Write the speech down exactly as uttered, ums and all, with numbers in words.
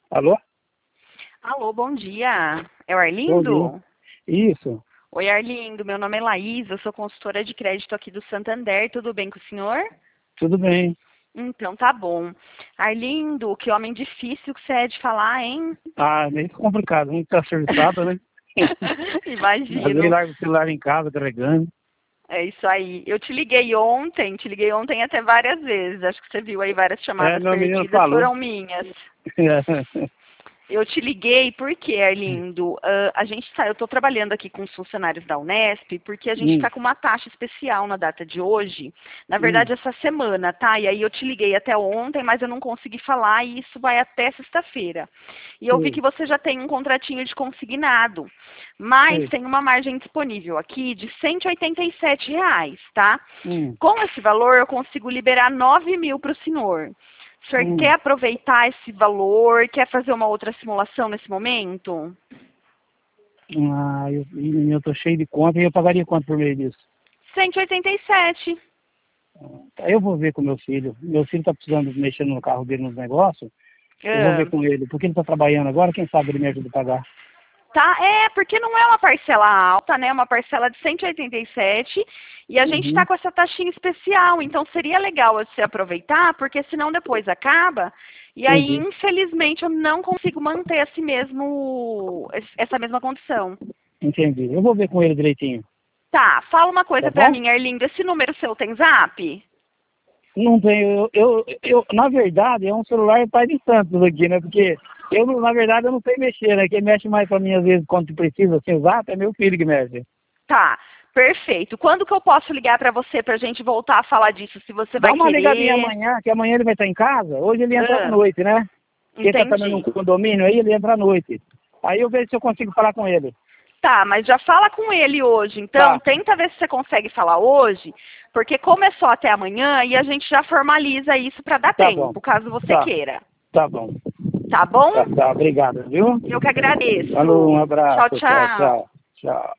Alô? Alô, bom dia. É o Bom dia. Arlindo? Isso, Oi, Arlindo. Meu nome é Laís, eu sou consultora de crédito aqui do Santander. Tudo bem com o senhor? tudo bem. Então, tá bom. Arlindo, que homem difícil que você é de falar, hein? Ah, meio complicado, a gente tá serviçado, né? Às vezes Imagino. larga o celular em casa carregando. É isso aí. Eu te liguei ontem, te liguei ontem até várias vezes. Acho que você viu aí várias É, chamadas meu menino perdidas, falou. foram minhas. Eu te liguei porque, Arlindo, ah, a gente tá, eu estou trabalhando aqui com os funcionários da Unesp, porque a gente hum, está com uma taxa especial na data de hoje, na hum, verdade essa semana, tá? E aí eu te liguei até ontem, mas eu não consegui falar e isso vai até sexta-feira. E eu vi sei, que você já tem um contratinho de consignado, mas sei. tem uma margem disponível aqui de cento e oitenta e sete reais, tá? Hum, Com esse valor eu consigo liberar nove mil para o senhor. O senhor quer hum. aproveitar esse valor? Quer fazer uma outra simulação nesse momento? Ah, eu, ih, eu tô cheio de conta e eu pagaria quanto por mês disso? cento e oitenta e sete. Aí eu vou ver com meu filho. Meu filho tá precisando mexer no carro dele nos negócios. Eu vou ver Ah, com ele, porque ele tá trabalhando agora, quem sabe ele me ajuda a pagar. tá, é, porque não é uma parcela alta, né? É uma parcela de cento e oitenta e sete e a gente está Uhum, com essa taxinha especial. Então seria legal você aproveitar, porque senão depois acaba. E aí, entendi, infelizmente, eu não consigo manter esse mesmo, essa mesma condição. entendi. Eu vou ver com ele direitinho, Tá, fala uma tá coisa pra bom? mim, Arlindo. Esse número seu tem zap? Não tenho, eu, eu, eu, na verdade, é um celular pai de santos aqui, né? Porque eu, não- na verdade, eu não sei mexer, né? Quem mexe mais pra mim, às vezes, quando precisa, assim, usar, é meu filho que mexe. Tá, perfeito. Quando que eu posso ligar pra você pra gente voltar a falar disso? Se você Dá vai uma ligadinha querer. amanhã, que amanhã ele vai estar em casa. Hoje ele entra à Ah, noite, né? Porque ele tá também num entendi. condomínio aí, ele entra à noite. Aí eu vejo se eu consigo falar com ele. Tá, mas já fala com ele hoje, então. Tá, Tenta ver se você consegue falar hoje, porque como é só até amanhã, e a gente já formaliza isso pra dar tá bom. tempo, caso você Tá, queira. tá bom. Tá bom? Tá, tá, obrigado, viu? Eu que Falou, um agradeço. Tchau, abraço. Tchau, tchau. tchau. Tchau.